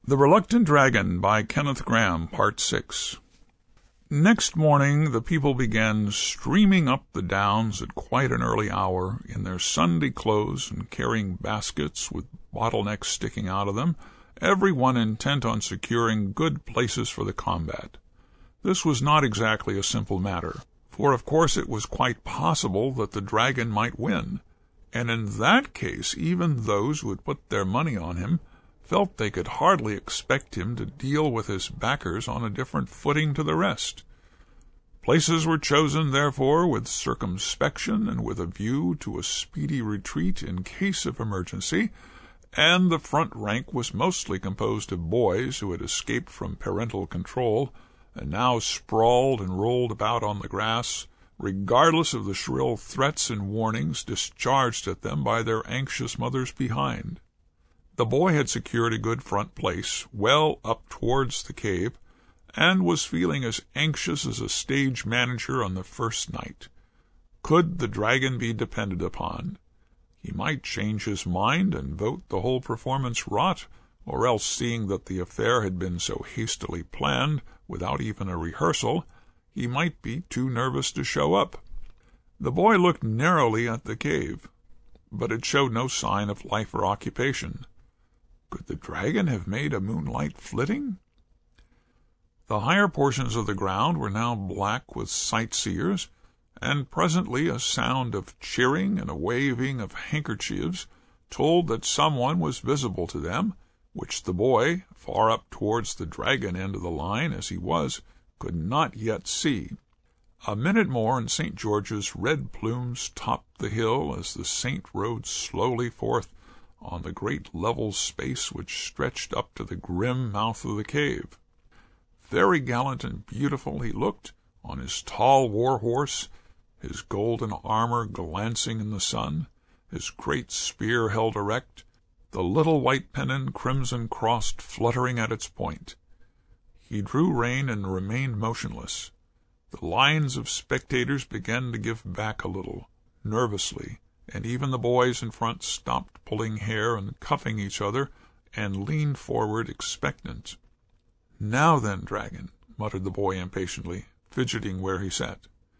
The Reluctant Dragon by Kenneth Grahame, Part 6. Next morning the people began streaming up the downs at quite an early hour in their Sunday clothes and carrying baskets with bottlenecks sticking out of them, every one intent on securing good places for the combat. This was not exactly a simple matter, for of course it was quite possible that the dragon might win, and in that case even those who had put their money on him felt they could hardly expect him to deal with his backers on a different footing to the rest. Places were chosen, therefore, with circumspection and with a view to a speedy retreat in case of emergency, and the front rank was mostly composed of boys who had escaped from parental control and now sprawled and rolled about on the grass, regardless of the shrill threats and warnings discharged at them by their anxious mothers behind. The boy had secured a good front place, well up towards the cave, and was feeling as anxious as a stage manager on the first night. Could the dragon be depended upon? He might change his mind and vote the whole performance rot, or else, seeing that the affair had been so hastily planned, without even a rehearsal, he might be too nervous to show up. The boy looked narrowly at the cave, but it showed no sign of life or occupation. Could the dragon have made a moonlight flitting? The higher portions of the ground were now black with sightseers, and presently a sound of cheering and a waving of handkerchiefs told that someone was visible to them, which the boy, far up towards the dragon end of the line as he was, could not yet see. A minute more and St. George's red plumes topped the hill as the saint rode slowly forth on the great level space which stretched up to the grim mouth of the cave. Very gallant and beautiful he looked, on his tall war-horse, his golden armor glancing in the sun, his great spear held erect, the little white pennon crimson-crossed fluttering at its point. He drew rein and remained motionless. The lines of spectators began to give back a little, nervously, and even the boys in front stopped pulling hair and cuffing each other and leaned forward expectant. "Now then, dragon," muttered the boy impatiently, fidgeting where he sat.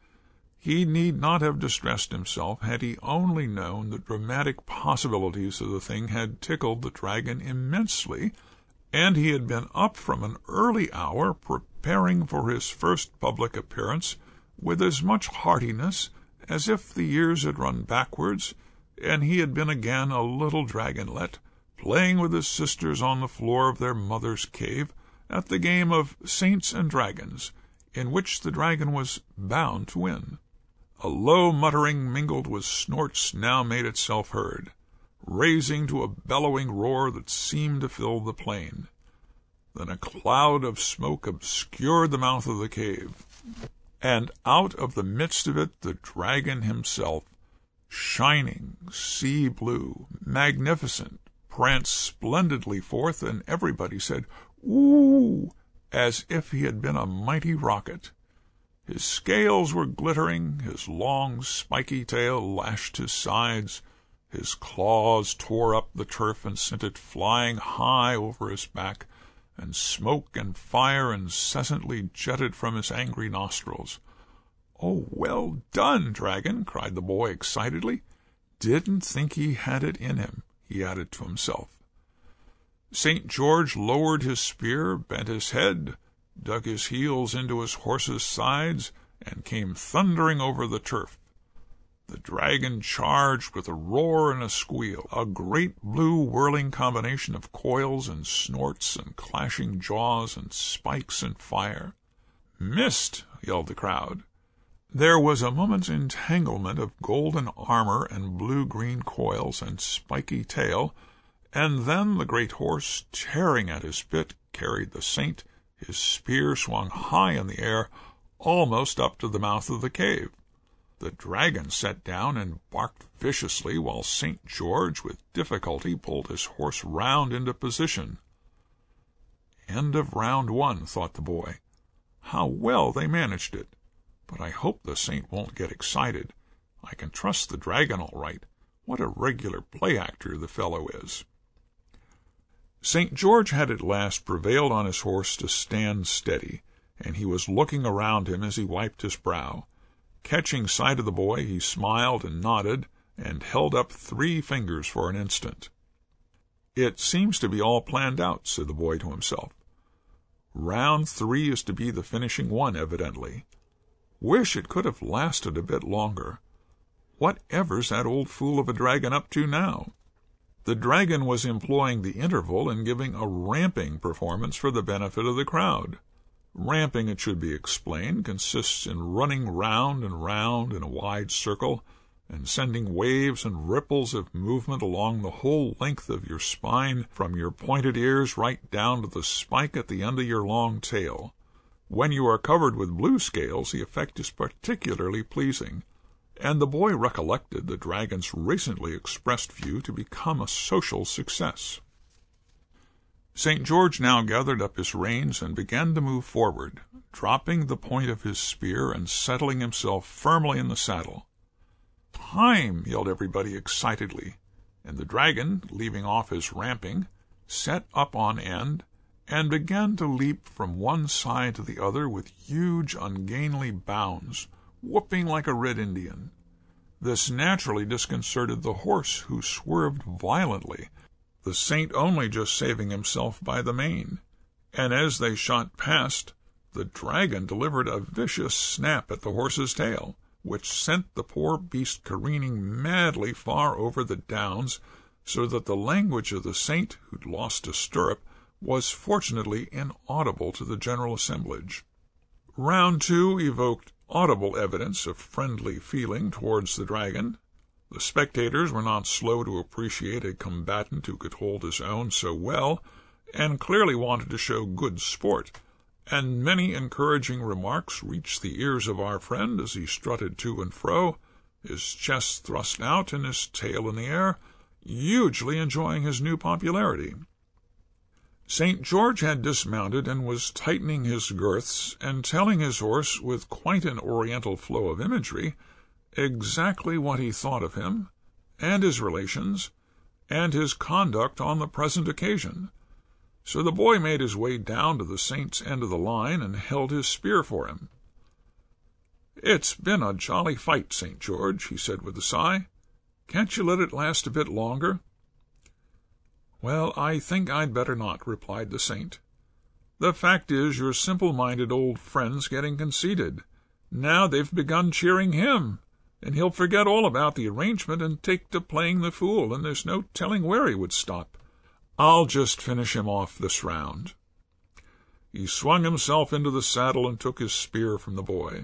He need not have distressed himself had he only known the dramatic possibilities of the thing had tickled the dragon immensely, and he had been up from an early hour preparing for his first public appearance with as much heartiness as if the years had run backwards, and he had been again a little dragonlet, playing with his sisters on the floor of their mother's cave at the game of saints and dragons, in which the dragon was bound to win. A low muttering mingled with snorts now made itself heard, raising to a bellowing roar that seemed to fill the plain. Then a cloud of smoke obscured the mouth of the cave, and out of the midst of it the dragon himself, shining, sea-blue, magnificent, pranced splendidly forth, and everybody said, "Ooh!" as if he had been a mighty rocket. His scales were glittering, his long spiky tail lashed his sides, his claws tore up the turf and sent it flying high over his back, and smoke and fire incessantly jetted from his angry nostrils. "Oh, well done, dragon!" cried the boy excitedly. "Didn't think he had it in him," he added to himself. St. George lowered his spear, bent his head, dug his heels into his horse's sides, and came thundering over the turf. The dragon charged with a roar and a squeal, a great blue whirling combination of coils and snorts and clashing jaws and spikes and fire. "Missed!" yelled the crowd. There was a moment's entanglement of golden armor and blue-green coils and spiky tail, and then the great horse, tearing at his bit, carried the saint, his spear swung high in the air, almost up to the mouth of the cave. The dragon sat down and barked viciously, while St. George with difficulty pulled his horse round into position. End of round 1, thought the boy. How well they managed it! But I hope the saint won't get excited. I can trust the dragon all right. What a regular play actor the fellow is. St. George had at last prevailed on his horse to stand steady, and he was looking around him as he wiped his brow. Catching sight of the boy, he smiled and nodded, and held up 3 fingers for an instant. "It seems to be all planned out," said the boy to himself. "Round 3 is to be the finishing one, evidently. Wish it could have lasted a bit longer. Whatever's that old fool of a dragon up to now?" The dragon was employing the interval in giving a ramping performance for the benefit of the crowd. Ramping, it should be explained, consists in running round and round in a wide circle and sending waves and ripples of movement along the whole length of your spine, from your pointed ears right down to the spike at the end of your long tail. When you are covered with blue scales, the effect is particularly pleasing, and the boy recollected the dragon's recently expressed view to become a social success. St. George now gathered up his reins and began to move forward, dropping the point of his spear and settling himself firmly in the saddle. "Time!" yelled everybody excitedly, and the dragon, leaving off his ramping, set up on end and began to leap from one side to the other with huge, ungainly bounds, whooping like a red Indian. This naturally disconcerted the horse, who swerved violently, the saint only just saving himself by the mane, and as they shot past, the dragon delivered a vicious snap at the horse's tail, which sent the poor beast careening madly far over the downs, so that the language of the saint, who'd lost a stirrup, was fortunately inaudible to the general assemblage. Round 2 evoked audible evidence of friendly feeling towards the dragon. The spectators were not slow to appreciate a combatant who could hold his own so well, and clearly wanted to show good sport, and many encouraging remarks reached the ears of our friend as he strutted to and fro, his chest thrust out and his tail in the air, hugely enjoying his new popularity. St. George had dismounted and was tightening his girths and telling his horse, with quite an oriental flow of imagery, exactly what he thought of him, and his relations, and his conduct on the present occasion. So the boy made his way down to the saint's end of the line and held his spear for him. "It's been a jolly fight, St. George," he said with a sigh. "Can't you let it last a bit longer?" "Well, I think I'd better not," replied the saint. "The fact is, your simple-minded old friend's getting conceited. Now they've begun cheering him, and he'll forget all about the arrangement and take to playing the fool, and there's no telling where he would stop. I'll just finish him off this round." He swung himself into the saddle and took his spear from the boy.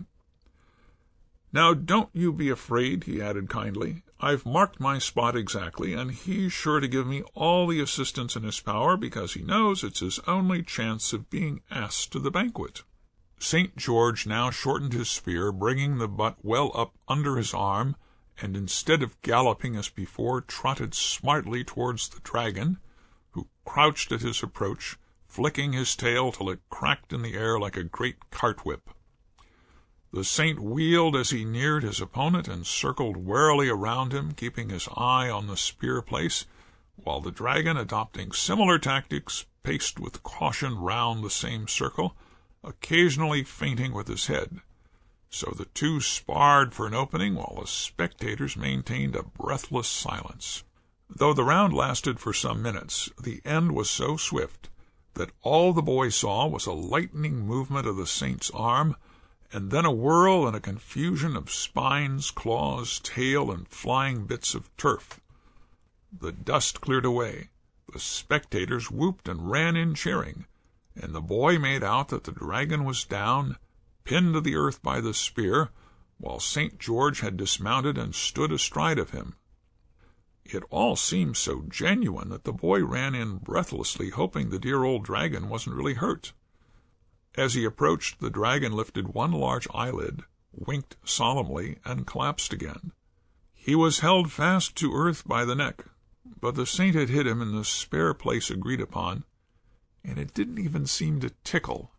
"Now don't you be afraid," he added kindly. "I've marked my spot exactly, and he's sure to give me all the assistance in his power, because he knows it's his only chance of being asked to the banquet." St. George now shortened his spear, bringing the butt well up under his arm, and instead of galloping as before, trotted smartly towards the dragon, who crouched at his approach, flicking his tail till it cracked in the air like a great cart-whip. The saint wheeled as he neared his opponent and circled warily around him, keeping his eye on the spear place, while the dragon, adopting similar tactics, paced with caution round the same circle, occasionally feinting with his head. So the two sparred for an opening, while the spectators maintained a breathless silence. Though the round lasted for some minutes, the end was so swift that all the boy saw was a lightning movement of the saint's arm, and then a whirl and a confusion of spines, claws, tail, and flying bits of turf. The dust cleared away, the spectators whooped and ran in cheering, and the boy made out that the dragon was down, pinned to the earth by the spear, while St. George had dismounted and stood astride of him. It all seemed so genuine that the boy ran in breathlessly, hoping the dear old dragon wasn't really hurt. As he approached, the dragon lifted one large eyelid, winked solemnly, and collapsed again. He was held fast to earth by the neck, but the saint had hit him in the spare place agreed upon, and it didn't even seem to tickle